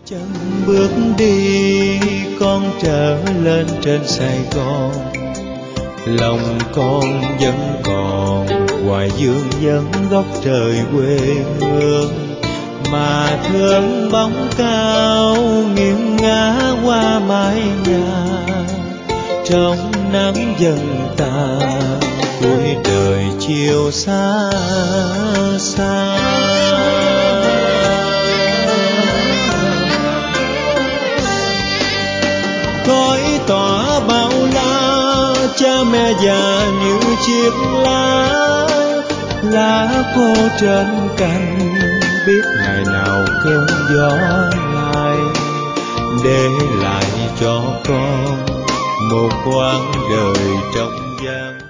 Chân bước đi con trở lên trên Sài Gòn, lòng con vẫn còn hoài dương vấn góc trời quê hương, mà thương bóng cao nghiêng ngả qua mái nhà. Trong nắng dần tàn cuối đời chiều xa xa. Khói tỏa bao la, cha mẹ già như chiếc lá khô trên cành, biết ngày nào cơn gió lại để lại cho con một quãng đời trong vắng.